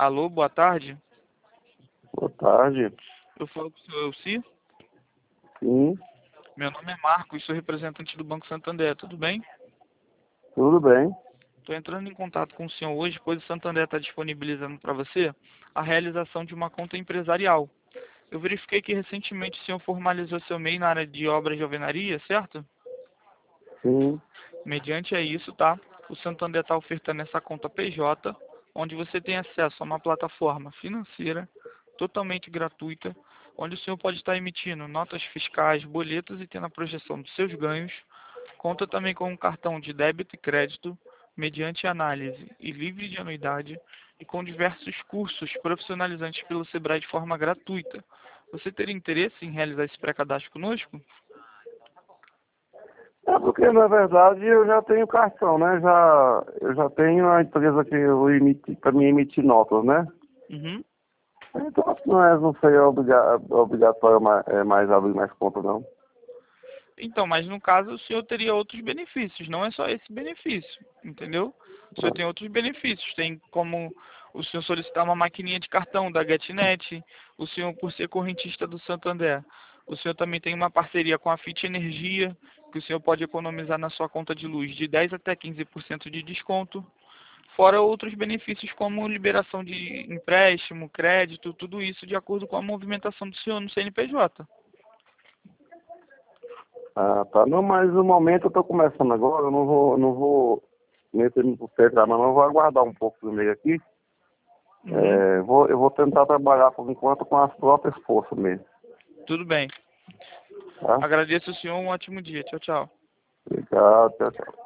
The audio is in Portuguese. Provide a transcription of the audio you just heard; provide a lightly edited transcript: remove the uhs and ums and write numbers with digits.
Alô, boa tarde. Boa tarde. Eu falo com o senhor Elci. Sim, Meu nome é Marcos, sou representante do Banco Santander, tudo bem? tudo bem. Estou entrando em contato com o senhor hoje, pois o Santander está disponibilizando para você a realização de uma conta empresarial. Eu verifiquei que recentemente o senhor formalizou seu MEI na área de obras de alvenaria, certo? Sim. Mediante a isso, tá? O Santander está ofertando essa conta PJ, onde você tem acesso a uma plataforma financeira totalmente gratuita, onde o senhor pode estar emitindo notas fiscais, boletos e tendo a projeção dos seus ganhos. Conta também com um cartão de débito e crédito, mediante análise e livre de anuidade, e com diversos cursos profissionalizantes pelo Sebrae de forma gratuita. Você teria interesse em realizar esse pré-cadastro conosco? É porque, na verdade, eu já tenho cartão, né? Eu já tenho a empresa que eu emiti, para mim emitir notas, né? Uhum. Então, acho que não sei, obrigatório mais abrir mais conta, não. Então, mas no caso o senhor teria outros benefícios, não é só esse benefício, entendeu? O senhor tem outros benefícios, tem como o senhor solicitar uma maquininha de cartão da GetNet, o senhor por ser correntista do Santander, o senhor também tem uma parceria com a Fit Energia, que o senhor pode economizar na sua conta de luz de 10 até 15% de desconto, fora outros benefícios como liberação de empréstimo, crédito, tudo isso de acordo com a movimentação do senhor no CNPJ. Ah, tá. Não, mas no momento eu tô começando agora, eu não vou meter muito certo, mas eu vou aguardar um pouco primeiro aqui. Uhum. Eu vou tentar trabalhar por enquanto com as próprias forças mesmo, Tudo bem. tá? Agradeço o senhor, um ótimo dia. Tchau, tchau. Obrigado, tchau, tchau.